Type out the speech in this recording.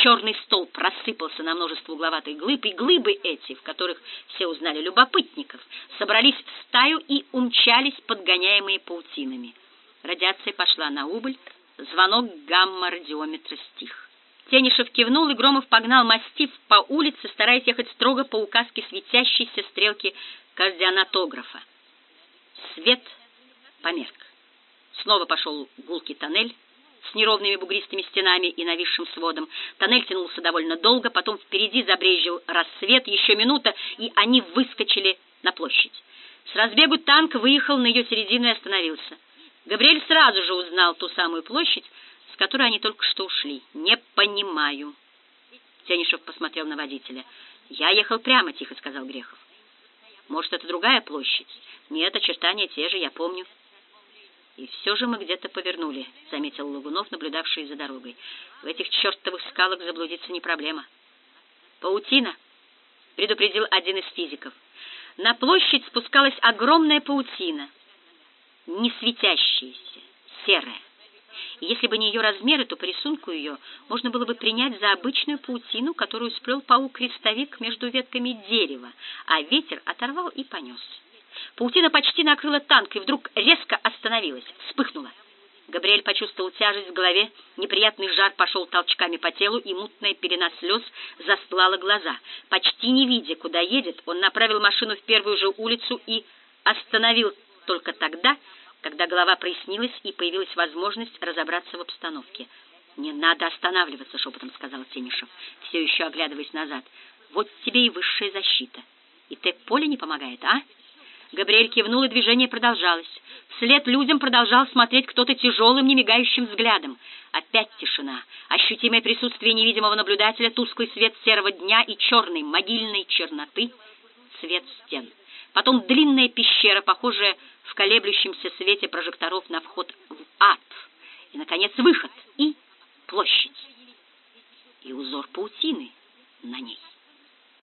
Черный столб рассыпался на множество угловатых глыб, и глыбы эти, в которых все узнали любопытников, собрались в стаю и умчались, подгоняемые паутинами. Радиация пошла на убыль, звонок гамма-радиометра стих. Тенишев кивнул, и Громов погнал мастиф по улице, стараясь ехать строго по указке светящейся стрелки координатографа. Свет померк. Снова пошел гулкий тоннель с неровными бугристыми стенами и нависшим сводом. Тоннель тянулся довольно долго, потом впереди забрезжил рассвет, еще минута, и они выскочили на площадь. С разбегу танк выехал на ее середину и остановился. Габриэль сразу же узнал ту самую площадь, с которой они только что ушли. «Не понимаю». Тенишев посмотрел на водителя. «Я ехал прямо», — тихо сказал Грехов. «Может, это другая площадь?» «Нет, очертания те же, я помню». «И все же мы где-то повернули», — заметил Лагунов, наблюдавший за дорогой. «В этих чертовых скалах заблудиться не проблема». «Паутина», — предупредил один из физиков. На площадь спускалась огромная паутина, не светящаяся, серая. И если бы не ее размеры, то по рисунку ее можно было бы принять за обычную паутину, которую сплел паук-крестовик между ветками дерева, а ветер оторвал и понес. Паутина почти накрыла танк и вдруг резко остановилась, вспыхнула. Габриэль почувствовал тяжесть в голове, неприятный жар пошел толчками по телу, и мутная пелена слез застлала глаза. Почти не видя, куда едет, он направил машину в первую же улицу и остановил только тогда, когда голова прояснилась и появилась возможность разобраться в обстановке. «Не надо останавливаться», — шепотом сказал Тенишев, все еще оглядываясь назад. «Вот тебе и высшая защита. И Т-поле не помогает, а?» Габриэль кивнул, и движение продолжалось. Вслед людям продолжал смотреть кто-то тяжелым, немигающим взглядом. Опять тишина, ощутимое присутствие невидимого наблюдателя, тусклый свет серого дня и черной могильной черноты цвет стен. Потом длинная пещера, похожая в колеблющемся свете прожекторов на вход в ад. И, наконец, выход и площадь. И узор паутины на ней.